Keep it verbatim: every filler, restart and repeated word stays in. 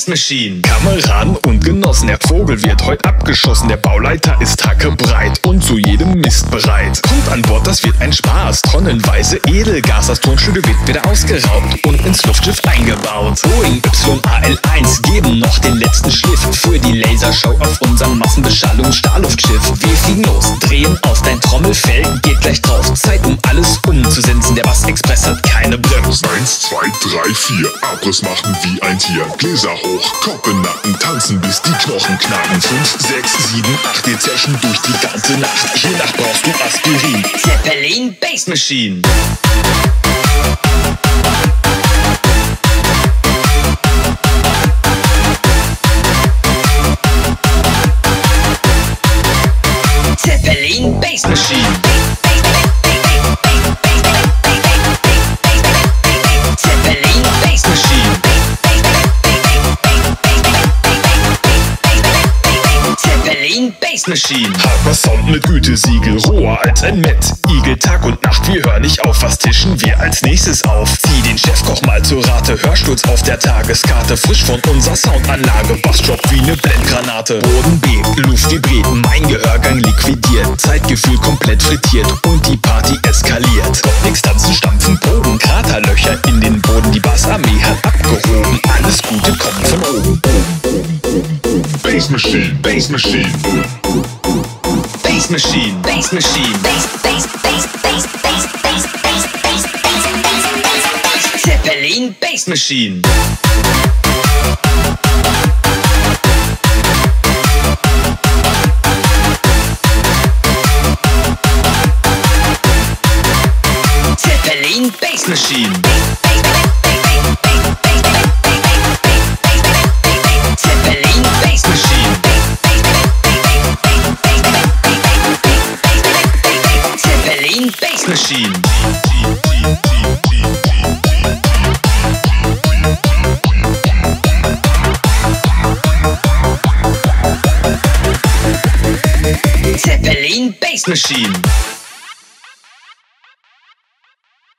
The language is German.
Machine. Kameraden und Genossen, der Vogel wird heute abgeschossen. Der Bauleiter ist hackebreit und zu jedem Mist bereit. Kommt an Bord, das wird ein Spaß. Tonnenweise Edelgas, das Tonstudio wird wieder ausgeraubt und ins Luftschiff eingebaut. Boeing Y A L eins geben noch den letzten Schliff für die Lasershow auf unserem Massenbeschallungs-Starluftschiff. Wir fliegen los, drehen auf dein Trommelfell, geht gleich drauf. Zeit, um alles umzusetzen. Der Bass-Express hat keine Bremse. Eins, zwei, drei, vier. Abriss machen wie ein Tier. Gläser hoch, Kopf in Nacken, tanzen bis die Knochen knacken. Fünf, sechs, sieben, acht, wir zechen durch die ganze Nacht. Je nach brauchst du Aspirin. Zeppelin Bass Machine. Zeppelin Bass Machine. Zeppelin Bass Machine. Zeppelin Bass Machine. Harper Sound mit Gütesiegel, roher als ein Met. Igel Tag und Nacht, wir hören nicht auf, was tischen wir als nächstes auf? Zieh den Chefkoch mal zur Rate, Hörsturz auf der Tageskarte. Frisch von unserer Soundanlage, Bassdrop wie ne Blendgranate. Boden bebt, Luft vibriert, mein Gehörgang liquidiert. Zeitgefühl komplett frittiert und die Party eskaliert. Kommt nix, tanzen, stampfen, Boden, Kraterlöcher in den Boden. Die Bassarmee hat abgehoben, alles Gute kommt von oben. Bass Machine, Bass Machine. Bass Machine, Bass Machine. Bass, Bass, Bass, Bass, Bass, Bass, Bass, Bass, Bass, Bass. Zeppelin Bass Machine. Zeppelin Bass Machine. Zeppelin Bass Machine. Zeppelin Bass Machine. Zeppelin Bass Machine.